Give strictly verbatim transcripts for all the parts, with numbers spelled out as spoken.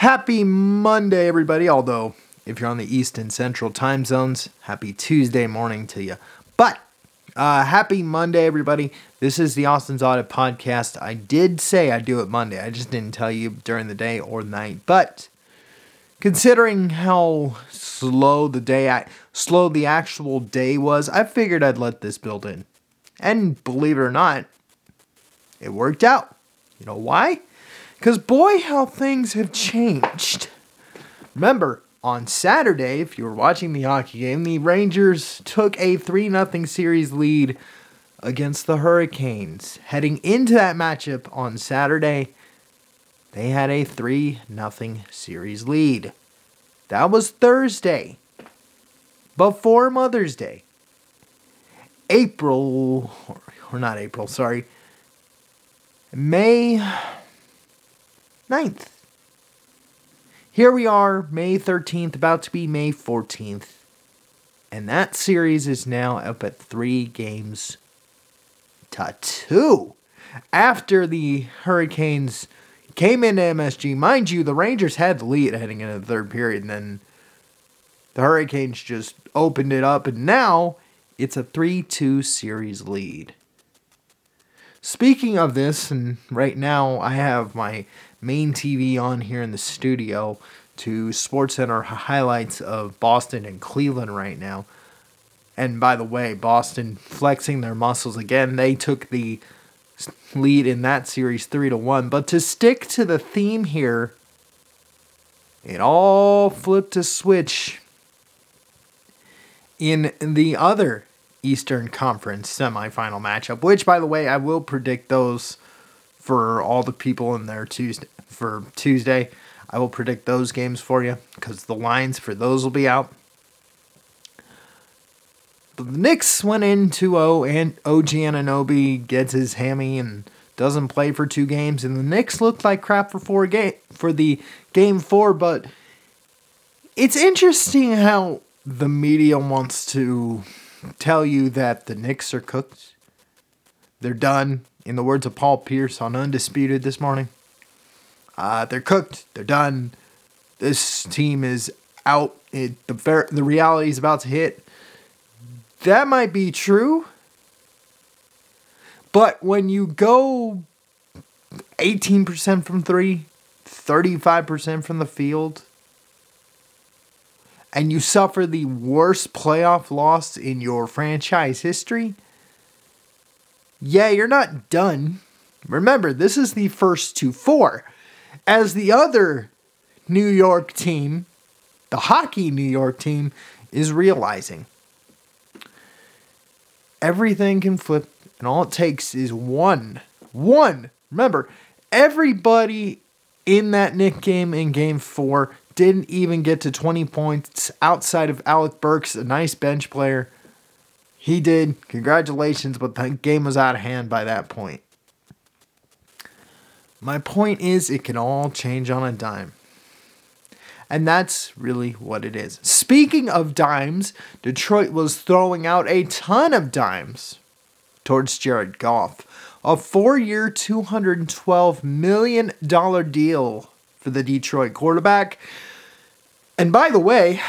Happy Monday, everybody. Although, if you're on the East and Central time zones, happy Tuesday morning to you. But, uh, happy Monday, everybody. This is the Austin's Audit Podcast. I did say I'd do it Monday. I just didn't tell you during the day or night. But, considering how slow the day, slow the actual day was, I figured I'd let this build in. And believe it or not, it worked out. You know why? Because boy, how things have changed. Remember, on Saturday, if you were watching the hockey game, the Rangers took a three nothing series lead against the Hurricanes. Heading into that matchup on Saturday, they had a three nothing series lead. That was Thursday, before Mother's Day. April, or not April, sorry, May ninth. Here we are, May thirteenth, about to be May fourteenth. And that series is now up at three games to two. After the Hurricanes came into M S G, mind you, the Rangers had the lead heading into the third period, and then the Hurricanes just opened it up, and now it's a three two series lead. Speaking of this, and right now I have my main T V on here in the studio to SportsCenter highlights of Boston and Cleveland right now. And by the way, Boston flexing their muscles again. They took the lead in that series three to one. But to stick to the theme here, it all flipped a switch in the other Eastern Conference semifinal matchup, which, by the way, I will predict those for all the people in there Tuesday. For Tuesday, I will predict those games for you because the lines for those will be out. But the Knicks went into O, and O G Anunoby gets his hammy and doesn't play for two games, and the Knicks looked like crap for four game for the game four. But it's interesting how the media wants to tell you that the Knicks are cooked. They're done. In the words of Paul Pierce on Undisputed this morning, uh, they're cooked. They're done. This team is out. It, the ver- the reality is about to hit. That might be true. But when you go eighteen percent from three, thirty-five percent from the field, and you suffer the worst playoff loss in your franchise history, yeah, you're not done. Remember, this is the first to four. As the other New York team, the hockey New York team, is realizing everything can flip, and all it takes is one. One. Remember, everybody in that Knick game in game four didn't even get to twenty points outside of Alec Burks, a nice bench player. He did. Congratulations, but the game was out of hand by that point. My point is, it can all change on a dime. And that's really what it is. Speaking of dimes, Detroit was throwing out a ton of dimes towards Jared Goff. A four-year, two hundred twelve million dollars deal for the Detroit quarterback. And by the way,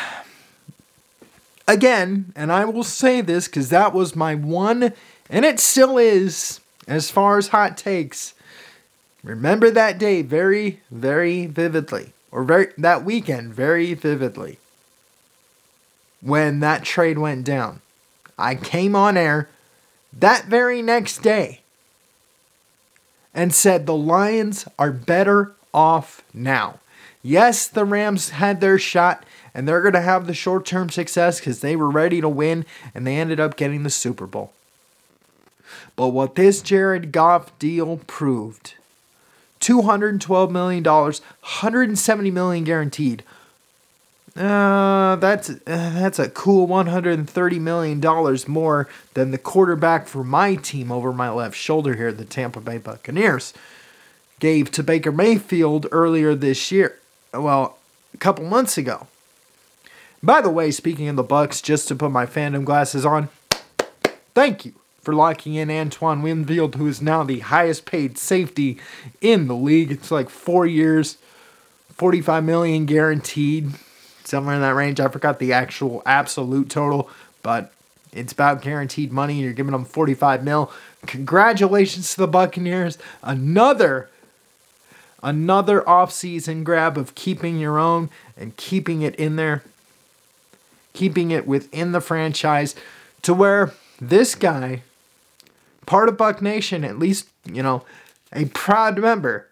again, and I will say this because that was my one, and it still is, as far as hot takes. Remember that day very, very vividly. Or very that weekend very vividly. When that trade went down. I came on air that very next day and said the Lions are better off now. Yes, the Rams had their shot, and they're going to have the short-term success because they were ready to win, and they ended up getting the Super Bowl. But what this Jared Goff deal proved, two hundred twelve million dollars, one hundred seventy million dollars guaranteed. Uh, that's uh, that's a cool one hundred thirty million dollars more than the quarterback for my team over my left shoulder here, the Tampa Bay Buccaneers, gave to Baker Mayfield earlier this year. Well, a couple months ago. By the way, speaking of the Bucs, just to put my fandom glasses on, thank you for locking in Antoine Winfield, who is now the highest paid safety in the league. It's like four years, forty-five million guaranteed, somewhere in that range. I forgot the actual absolute total, but it's about guaranteed money. You're giving them forty-five mil. Congratulations to the Buccaneers. Another, another offseason grab of keeping your own and keeping it in there, keeping it within the franchise to where this guy, part of Buck Nation, at least, you know, a proud member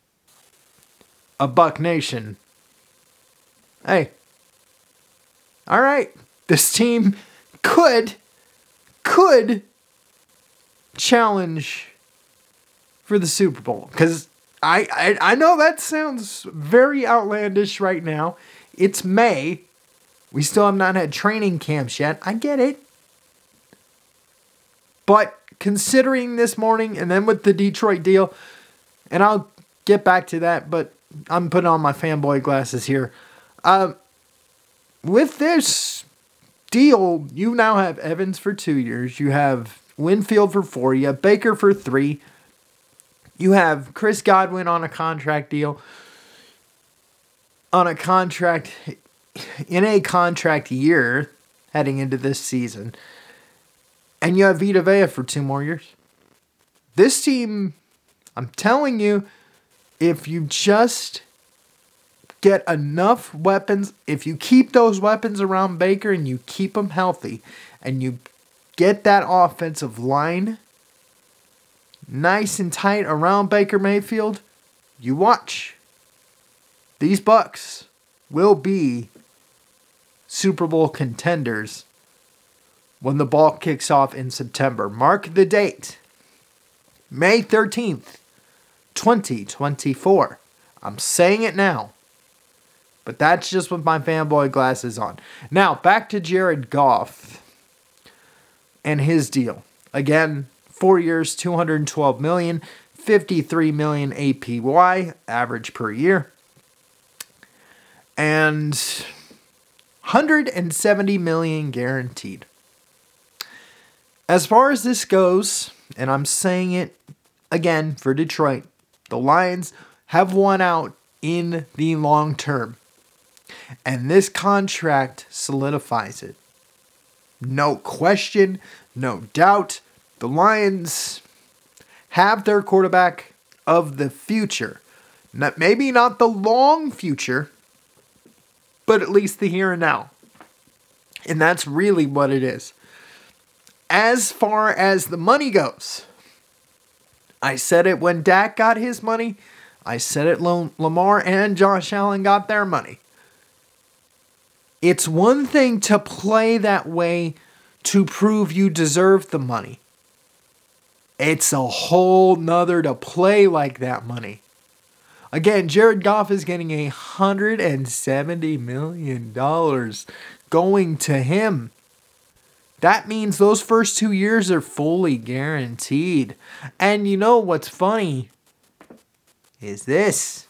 of Buck Nation. Hey, all right, this team could, could challenge for the Super Bowl. Because I, I, I know that sounds very outlandish right now. It's May. We still have not had training camps yet. I get it. But considering this morning and then with the Detroit deal, and I'll get back to that, but I'm putting on my fanboy glasses here. Uh, with this deal, you now have Evans for two years. You have Winfield for four. You have Baker for three. You have Chris Godwin on a contract deal. On a contract, in a contract year heading into this season. And you have Vita Vea for two more years. This team, I'm telling you, if you just get enough weapons, if you keep those weapons around Baker and you keep them healthy, and you get that offensive line nice and tight around Baker Mayfield, you watch. These Bucks will be Super Bowl contenders when the ball kicks off in September. Mark the date. May thirteenth, twenty twenty-four. I'm saying it now. But that's just with my fanboy glasses on. Now, back to Jared Goff and his deal. Again, four years, two hundred twelve million dollars, fifty-three million dollars A P Y, average per year. And one hundred seventy million dollars guaranteed. As far as this goes, and I'm saying it again for Detroit, the Lions have won out in the long term. And this contract solidifies it. No question, no doubt. The Lions have their quarterback of the future. Not, maybe not the long future, but at least the here and now. And that's really what it is. As far as the money goes, I said it when Dak got his money. I said it when Lamar and Josh Allen got their money. It's one thing to play that way to prove you deserve the money. It's a whole nother to play like that money. Again, Jared Goff is getting one hundred seventy million dollars going to him. That means those first two years are fully guaranteed. And you know what's funny is this.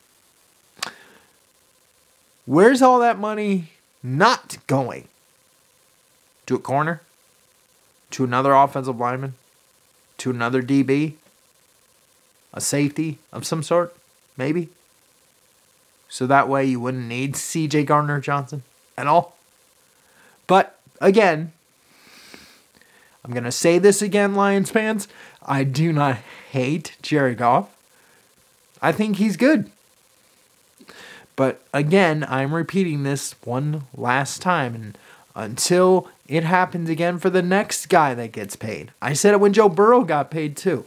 Where's all that money not going? To a corner? To another offensive lineman? To another D B? A safety of some sort? Maybe? So that way you wouldn't need C J Gardner-Johnson at all. But again, I'm going to say this again, Lions fans. I do not hate Jared Goff. I think he's good. But again, I'm repeating this one last time. And until it happens again for the next guy that gets paid. I said it when Joe Burrow got paid too.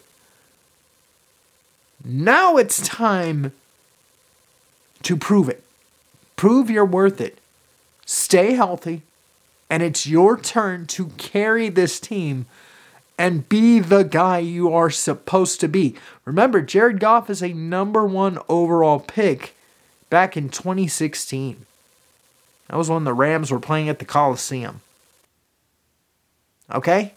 Now it's time to prove it. Prove you're worth it. Stay healthy. And it's your turn to carry this team and be the guy you are supposed to be. Remember, Jared Goff is a number one overall pick back in twenty sixteen. That was when the Rams were playing at the Coliseum. Okay?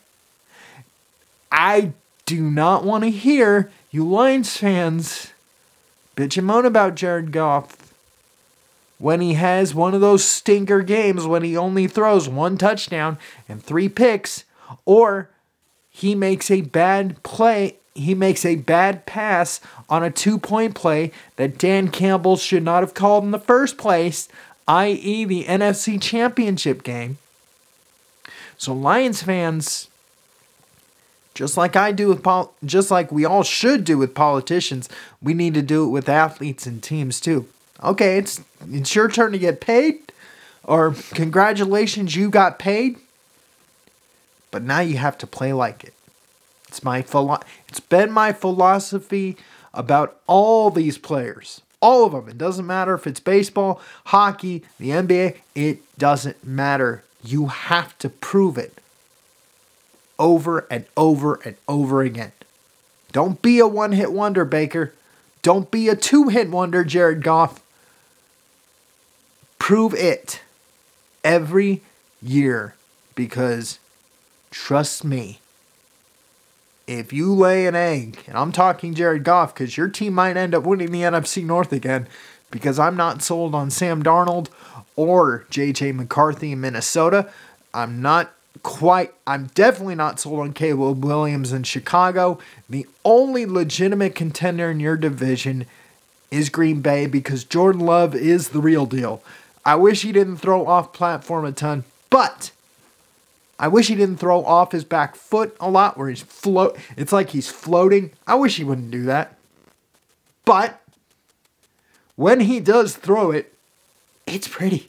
I do not want to hear you Lions fans bitch and moan about Jared Goff when he has one of those stinker games when he only throws one touchdown and three picks, or he makes a bad play he makes a bad pass on a two-point play that Dan Campbell should not have called in the first place, that is the N F C Championship game. So Lions fans, just like I do with pol- just like we all should do with politicians, we need to do it with athletes and teams too. Okay, it's it's your turn to get paid, or congratulations, you got paid. But now you have to play like it. It's my philo- It's been my philosophy about all these players, all of them. It doesn't matter if it's baseball, hockey, the N B A. It doesn't matter. You have to prove it over and over and over again. Don't be a one-hit wonder, Baker. Don't be a two-hit wonder, Jared Goff. Prove it every year, because trust me, if you lay an egg, and I'm talking Jared Goff, because your team might end up winning the N F C North again, because I'm not sold on Sam Darnold or J J McCarthy in Minnesota. I'm not quite, I'm definitely not sold on Caleb Williams in Chicago. The only legitimate contender in your division is Green Bay, because Jordan Love is the real deal. I wish he didn't throw off platform a ton, but I wish he didn't throw off his back foot a lot, where he's float. It's like he's floating. I wish he wouldn't do that. But when he does throw it, it's pretty.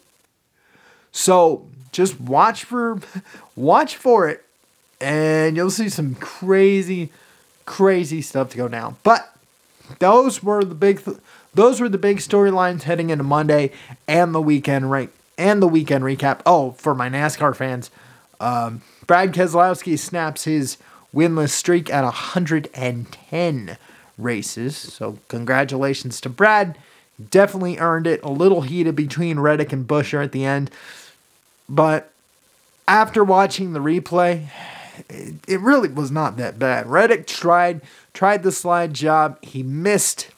So just watch for, watch for it, and you'll see some crazy, crazy stuff to go down. But those were the big, th- those were the big storylines heading into Monday and the weekend right and the weekend recap. Oh, for my NASCAR fans, um, Brad Keselowski snaps his winless streak at one hundred ten races. So congratulations to Brad. Definitely earned it. A little heated between Reddick and Buescher at the end. But after watching the replay, it, it really was not that bad. Reddick tried tried the slide job. He missed.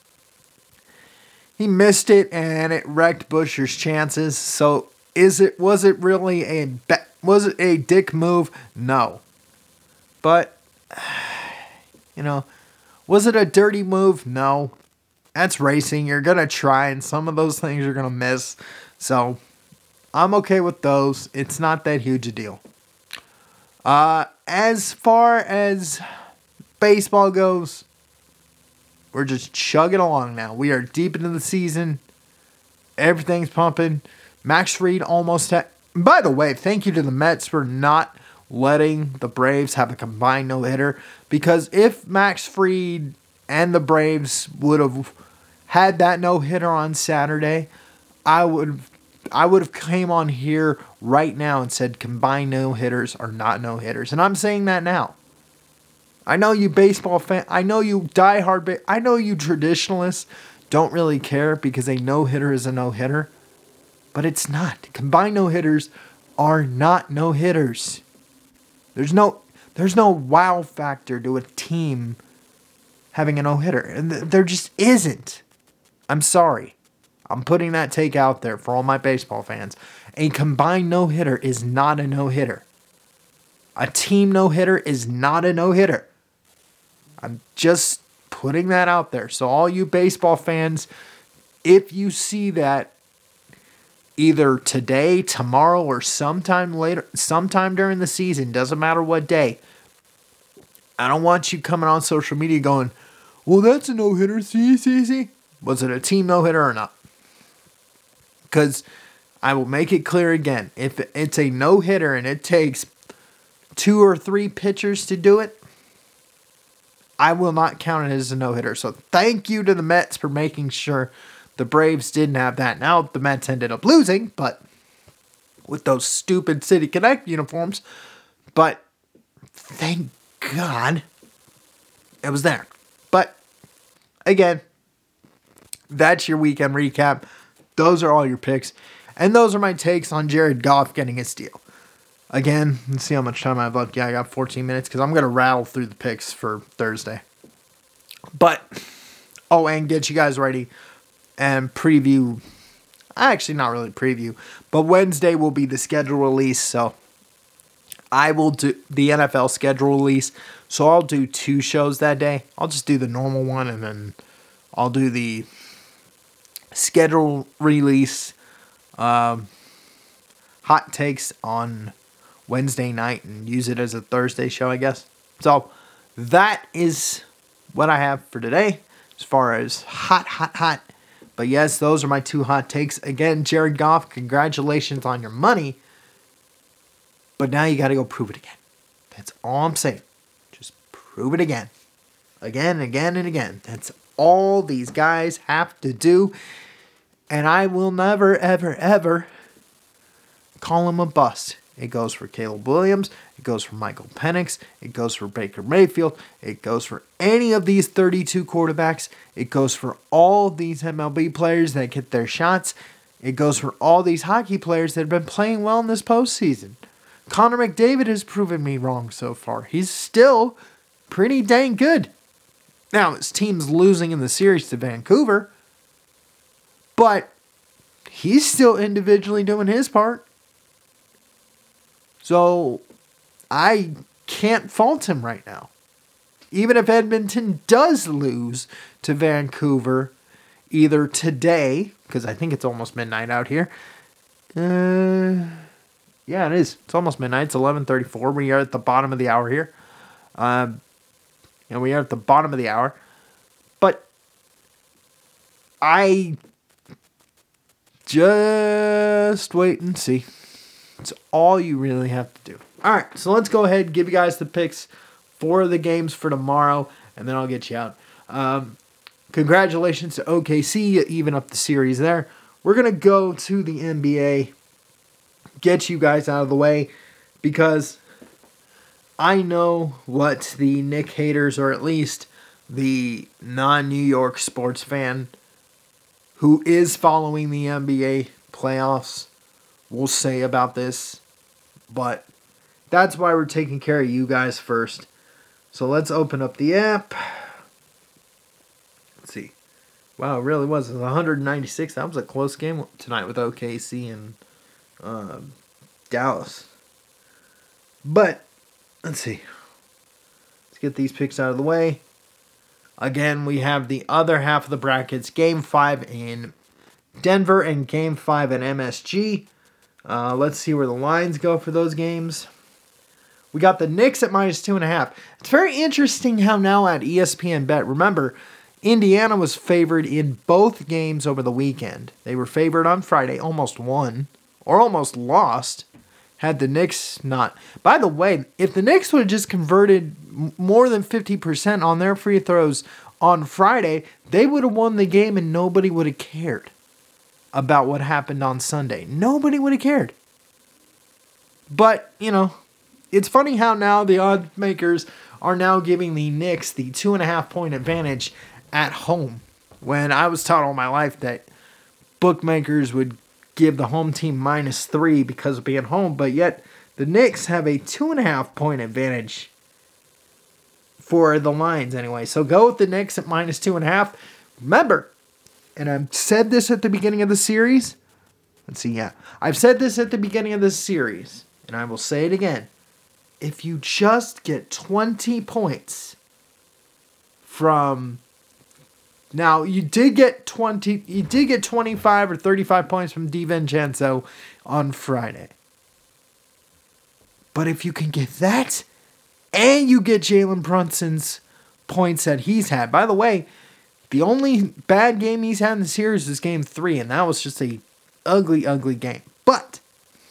He missed it, and it wrecked Buescher's chances. So is it was it really a was it a dick move? No. But you know, was it a dirty move? No. That's racing. You're going to try, and some of those things you're going to miss. So I'm okay with those. It's not that huge a deal. Uh, as far as baseball goes, we're just chugging along now. We are deep into the season. Everything's pumping. Max Fried almost had... By the way, thank you to the Mets for not letting the Braves have a combined no-hitter. Because if Max Fried and the Braves would have had that no-hitter on Saturday, I would I would have came on here right now and said combined no-hitters are not no-hitters. And I'm saying that now. I know you baseball fan, I know you diehard, ba- I know you traditionalists don't really care because a no-hitter is a no-hitter. But it's not. Combined no-hitters are not no-hitters. There's no there's no wow factor to a team having a no-hitter. And th- there just isn't. I'm sorry. I'm putting that take out there for all my baseball fans. A combined no-hitter is not a no-hitter. A team no-hitter is not a no-hitter. I'm just putting that out there. So all you baseball fans, if you see that either today, tomorrow, or sometime later, sometime during the season, doesn't matter what day, I don't want you coming on social media going, well, that's a no-hitter. See, see, see. Was it a team no-hitter or not? Because I will make it clear again. If it's a no-hitter and it takes two or three pitchers to do it, I will not count it as a no-hitter. So thank you to the Mets for making sure the Braves didn't have that. Now the Mets ended up losing, but with those stupid City Connect uniforms. But thank God it was there. But again, that's your weekend recap. Those are all your picks. And those are my takes on Jared Goff getting his deal. Again, let's see how much time I have left. Yeah, I got fourteen minutes because I'm going to rattle through the picks for Thursday. But, oh, and get you guys ready and preview. Actually, not really preview. But Wednesday will be the schedule release. So, I will do the N F L schedule release, so I'll do two shows that day. I'll just do the normal one, and then I'll do the schedule release um, hot takes on Wednesday night and use it as a Thursday show, I guess. So that is what I have for today as far as hot, hot, hot. But yes, those are my two hot takes. Again, Jared Goff, congratulations on your money. But now you got to go prove it again. That's all I'm saying. Just prove it again. Again, again, and again. That's all these guys have to do. And I will never, ever, ever call him a bust. It goes for Caleb Williams. It goes for Michael Penix. It goes for Baker Mayfield. It goes for any of these thirty-two quarterbacks. It goes for all these M L B players that get their shots. It goes for all these hockey players that have been playing well in this postseason. Connor McDavid has proven me wrong so far. He's still pretty dang good. Now, his team's losing in the series to Vancouver, but he's still individually doing his part. So, I can't fault him right now. Even if Edmonton does lose to Vancouver, either today, because I think it's almost midnight out here, uh... Yeah, it is. It's almost midnight. It's eleven thirty-four. We are at the bottom of the hour here. Um, and we are at the bottom of the hour. But I just wait and see. It's all you really have to do. All right, so let's go ahead and give you guys the picks for the games for tomorrow, and then I'll get you out. Um, congratulations to O K C, even up the series there. We're going to go to the N B A. Get you guys out of the way because I know what the Knick haters, or at least the non-New York sports fan who is following the N B A playoffs, will say about this. But that's why we're taking care of you guys first. So let's open up the app. Let's see. Wow, it really was. It was one ninety-six. That was a close game tonight with O K C and Um, Dallas. But, let's see. Let's get these picks out of the way. Again, we have the other half of the brackets. Game five in Denver and Game five in M S G. Uh, let's see where the lines go for those games. We got the Knicks at minus two and a half. It's very interesting how now at E S P N Bet, remember, Indiana was favored in both games over the weekend. They were favored on Friday, almost won. Or almost lost, had the Knicks not. By the way, if the Knicks would have just converted more than fifty percent on their free throws on Friday, they would have won the game and nobody would have cared about what happened on Sunday. Nobody would have cared. But, you know, it's funny how now the odds makers are now giving the Knicks the two and a half point advantage at home. When I was taught all my life that bookmakers would give the home team minus three because of being home, but yet the Knicks have a two and a half point advantage for the lines anyway. So go with the Knicks at minus two and a half. Remember, and I've said this at the beginning of the series. Let's see, yeah. I've said this at the beginning of this series, and I will say it again. If you just get twenty points from... Now, you did get twenty, you did get twenty-five or thirty-five points from DiVincenzo on Friday. But if you can get that, and you get Jalen Brunson's points that he's had. By the way, the only bad game he's had in the series is game three, and that was just a ugly, ugly game. But,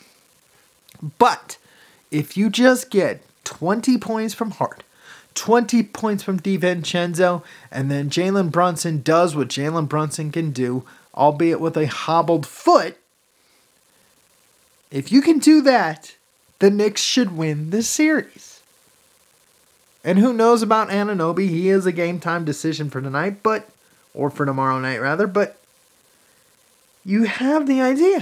but, if you just get twenty points from Hart, twenty points from DiVincenzo, and then Jalen Brunson does what Jalen Brunson can do, albeit with a hobbled foot. If you can do that, the Knicks should win this series. And who knows about Anunoby? He is a game time decision for tonight, but, or for tomorrow night rather, but you have the idea.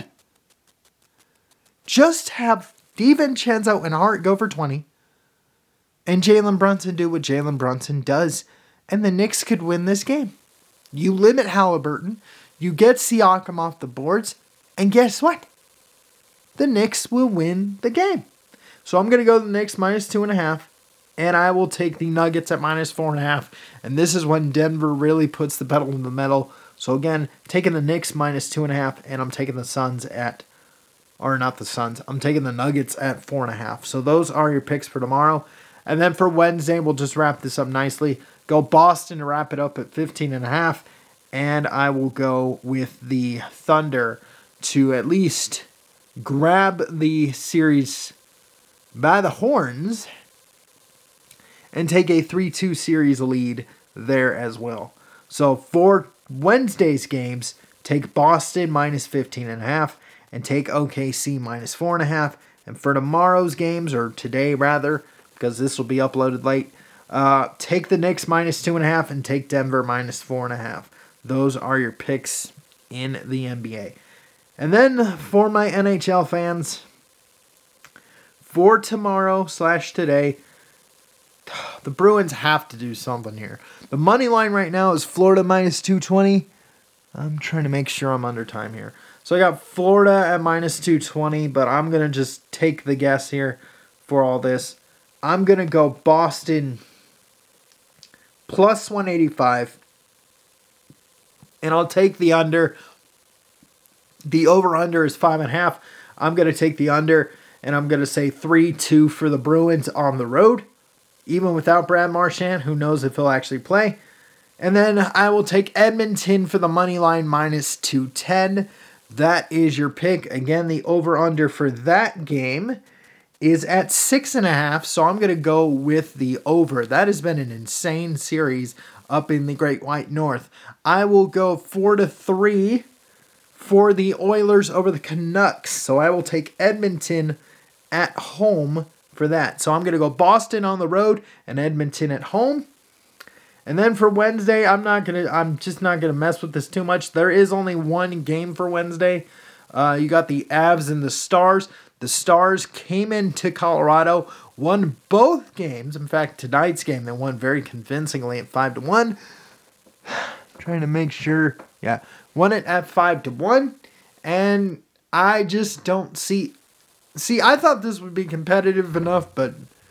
Just have DiVincenzo and Hart go for twenty. And Jalen Brunson do what Jalen Brunson does. And the Knicks could win this game. You limit Halliburton. You get Siakam off the boards. And guess what? The Knicks will win the game. So I'm going to go the Knicks minus two and a half. And I will take the Nuggets at minus four and a half. And this is when Denver really puts the pedal in the metal. So again, taking the Knicks minus two and a half, and I'm taking the Suns at, or not the Suns, I'm taking the Nuggets at four and a half. So those are your picks for tomorrow. And then for Wednesday, we'll just wrap this up nicely. Go Boston to wrap it up at fifteen and a half. And I will go with the Thunder to at least grab the series by the horns and take a three two series lead there as well. So for Wednesday's games, take Boston minus fifteen and a half and take O K C minus four and a half. And for tomorrow's games, or today rather, because this will be uploaded late, uh, take the Knicks minus two and a half and take Denver minus four and a half. Those are your picks in the N B A. And then for my N H L fans, for tomorrow slash today, the Bruins have to do something here. The money line right now is Florida minus two twenty. I'm trying to make sure I'm under time here. So I got Florida at minus two twenty, but I'm going to just take the guess here for all this. I'm going to go Boston plus one eighty-five. And I'll take the under. The over-under is five and a half. I'm going to take the under, and I'm going to say three two for the Bruins on the road. Even without Brad Marchand, who knows if he'll actually play. And then I will take Edmonton for the money line minus two ten. That is your pick. Again, the over-under for that game is at six and a half, so I'm going to go with the over. That has been an insane series up in the Great White North. I will go four to three for the Oilers over the Canucks. So I will take Edmonton at home for that. So I'm going to go Boston on the road and Edmonton at home. And then for Wednesday, I'm not going to I'm just not going to mess with this too much. There is only one game for Wednesday. Uh, you got the Avs and the Stars. The Stars came into Colorado, won both games. In fact, tonight's game they won very convincingly at five to one. Trying to make sure, yeah, won it at five to one, and I just don't see See, I thought this would be competitive enough, but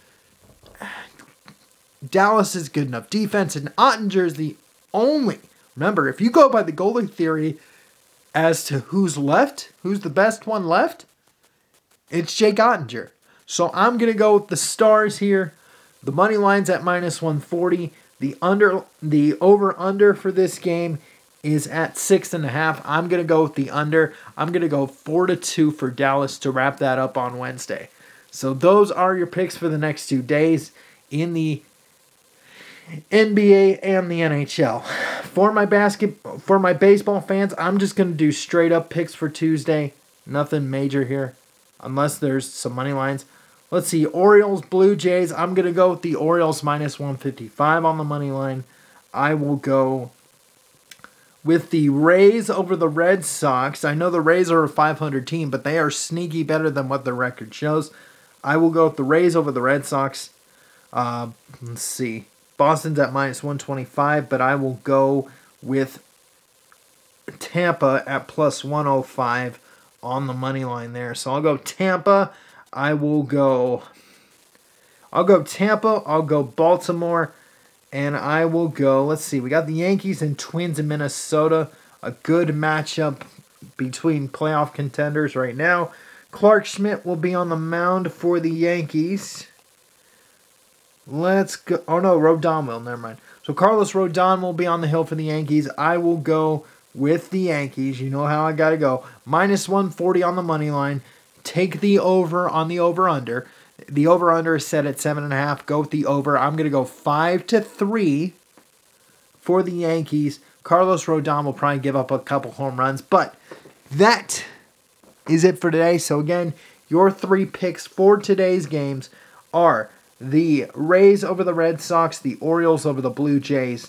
Dallas is good enough defense, and Ottinger is the only. Remember, if you go by the goalie theory as to who's left, who's the best one left, it's Jake Ottinger. So I'm going to go with the Stars here. The money line's at minus one forty. The under, the over-under for this game is at six and a half. I'm going to go with the under. I'm going to go four to two for Dallas to wrap that up on Wednesday. So those are your picks for the next two days in the N B A and the N H L. For my basket, for my baseball fans, I'm just going to do straight up picks for Tuesday. Nothing major here, unless there's some money lines. Let's see, Orioles, Blue Jays. I'm going to go with the Orioles minus one fifty-five on the money line. I will go with the Rays over the Red Sox. I know the Rays are a five hundred team, but they are sneaky better than what their record shows. I will go with the Rays over the Red Sox. Uh, let's see. Boston's at minus one twenty-five, but I will go with Tampa at plus one oh five on the money line there. So I'll go Tampa. I will go... I'll go Tampa. I'll go Baltimore. And I will go, let's see, we got the Yankees and Twins in Minnesota. A good matchup between playoff contenders right now. Clark Schmidt will be on the mound for the Yankees. Let's go. Oh, no, Rodon will. Never mind. So Carlos Rodon will be on the hill for the Yankees. I will go with the Yankees. You know how I got to go. minus one forty on the money line. Take the over on the over-under. The over-under is set at seven point five. Go with the over. I'm going to go five to three for the Yankees. Carlos Rodon will probably give up a couple home runs. But that is it for today. So again, your three picks for today's games are the Rays over the Red Sox, the Orioles over the Blue Jays,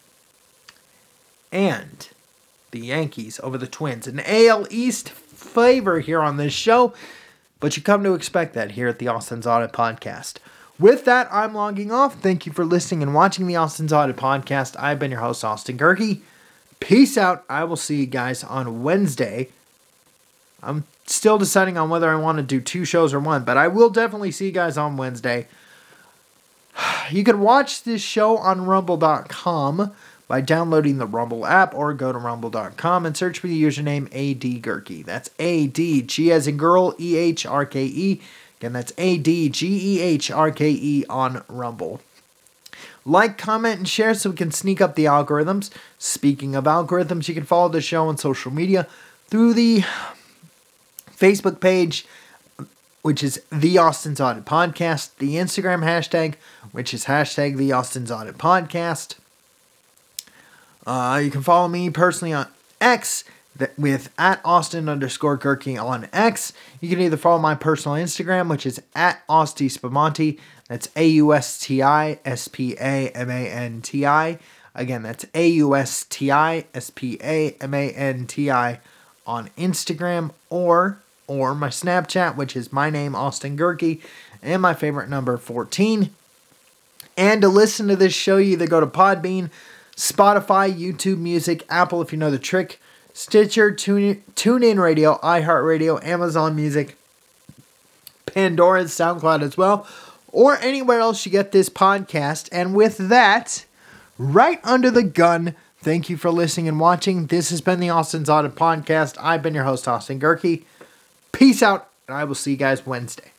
and the Yankees over the Twins. An A L East flavor here on this show. But you come to expect that here at the Austin's Audit Podcast. With that, I'm logging off. Thank you for listening and watching the Austin's Audit Podcast. I've been your host, Austin Gerke. Peace out. I will see you guys on Wednesday. I'm still deciding on whether I want to do two shows or one, but I will definitely see you guys on Wednesday. You can watch this show on rumble dot com by downloading the Rumble app, or go to rumble dot com and search for the username A D Gerke. That's A D G as in girl, E H R K E. Again, that's A D G E H R K E on Rumble. Like, comment, and share so we can sneak up the algorithms. Speaking of algorithms, you can follow the show on social media through the Facebook page, which is The Austin's Audit Podcast, the Instagram hashtag, which is hashtag The Austin's Audit Podcast. Uh, you can follow me personally on X with at Austin underscore Gerke on X. You can either follow my personal Instagram, which is at Austi Spamanti. That's A U S T I S P A M A N T I. Again, that's A U S T I S P A M A N T I on Instagram, or or my Snapchat, which is my name, Austin Gerke, and my favorite number, fourteen. And to listen to this show, you either go to Podbean, Spotify, YouTube Music, Apple if you know the trick, Stitcher, TuneIn, TuneIn Radio, iHeartRadio, Amazon Music, Pandora, SoundCloud as well, or anywhere else you get this podcast. And with that, right under the gun, thank you for listening and watching. This has been the Austin's Audit Podcast. I've been your host, Austin Gerke. Peace out, and I will see you guys Wednesday.